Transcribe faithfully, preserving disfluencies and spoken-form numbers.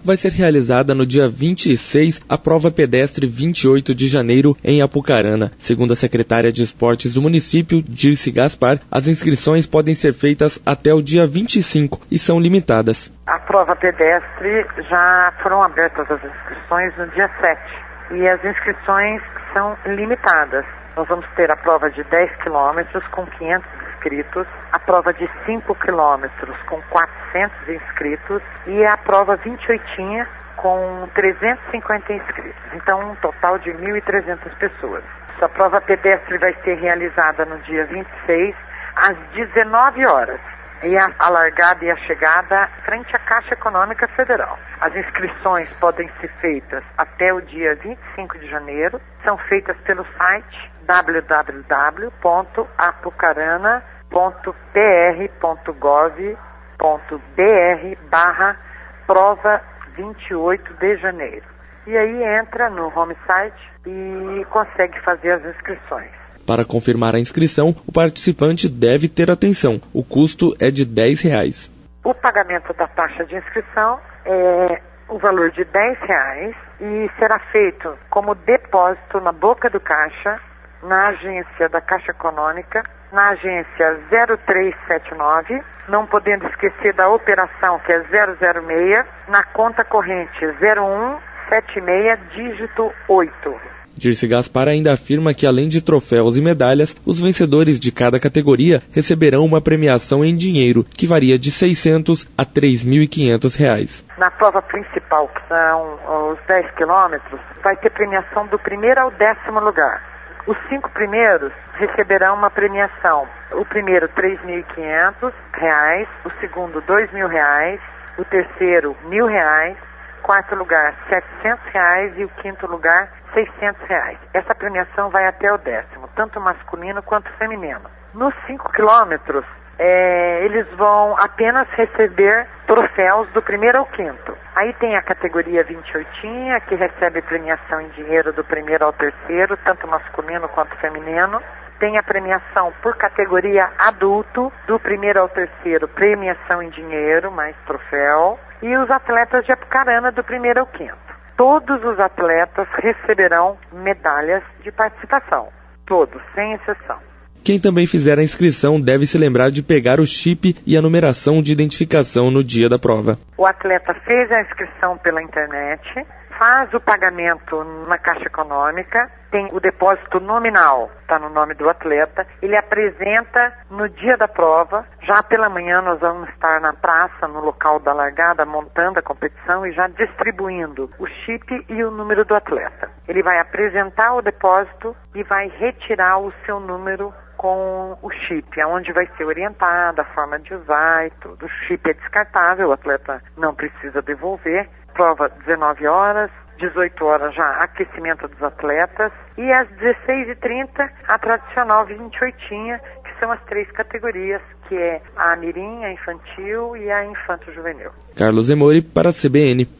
vai ser realizada no dia vinte e seis a prova pedestre vinte e oito de janeiro em Apucarana. Segundo a secretária de Esportes do município, Dirce Gaspar, as inscrições podem ser feitas até o dia vinte e cinco e são limitadas. A prova pedestre já foram abertas as inscrições no dia sete e as inscrições são limitadas. Nós vamos ter a prova de dez quilômetros com quinhentos inscritos, a prova de cinco quilômetros com quatrocentos inscritos e a prova vinte e oito com trezentos e cinquenta inscritos. Então, um total de mil e trezentas pessoas. A prova pedestre vai ser realizada no dia vinte e seis, às dezenove horas. E a, a largada e a chegada frente à Caixa Econômica Federal. As inscrições podem ser feitas até o dia vinte e cinco de janeiro. São feitas pelo site w w w ponto apucarana ponto p r ponto gov ponto b r barra prova vinte e oito de janeiro. E aí entra no home site e consegue fazer as inscrições. Para confirmar a inscrição, o participante deve ter atenção. O custo é de dez reais. O pagamento da taxa de inscrição é o valor de dez reais e será feito como depósito na boca do caixa, na agência da Caixa Econômica, na agência zero três sete nove, não podendo esquecer da operação que é zero zero seis, na conta corrente zero um sete seis, dígito oito. Dirce Gaspar ainda afirma que, além de troféus e medalhas, os vencedores de cada categoria receberão uma premiação em dinheiro, que varia de seiscentos a três mil e quinhentos reais. Na prova principal, que são os dez quilômetros, vai ter premiação do primeiro ao décimo lugar. Os cinco primeiros receberão uma premiação. O primeiro, três mil e quinhentos reais, o segundo, dois mil reais, o terceiro, mil reais, quarto lugar, setecentos reais e o quinto lugar, seiscentos reais. Essa premiação vai até o décimo, tanto masculino quanto feminino. Nos cinco quilômetros, é, eles vão apenas receber troféus do primeiro ao quinto. Aí tem a categoria vinte e oito, que recebe premiação em dinheiro do primeiro ao terceiro, tanto masculino quanto feminino. Tem a premiação por categoria adulto, do primeiro ao terceiro, premiação em dinheiro, mais troféu. E os atletas de Apucarana, do primeiro ao quinto. Todos os atletas receberão medalhas de participação. Todos, sem exceção. Quem também fizer a inscrição deve se lembrar de pegar o chip e a numeração de identificação no dia da prova. O atleta fez a inscrição pela internet, faz o pagamento na Caixa Econômica, tem o depósito nominal, está no nome do atleta, ele apresenta no dia da prova. Já pela manhã nós vamos estar na praça, no local da largada, montando a competição e já distribuindo o chip e o número do atleta. Ele vai apresentar o depósito e vai retirar o seu número com o chip, onde vai ser orientada a forma de usar e tudo. O chip é descartável, o atleta não precisa devolver. Prova dezenove horas, dezoito horas já aquecimento dos atletas e às dezesseis e trinta a tradicional vinte e oito, que são as três categorias, que é a mirim, a infantil e a infanto-juvenil. Carlos Emori para a C B N.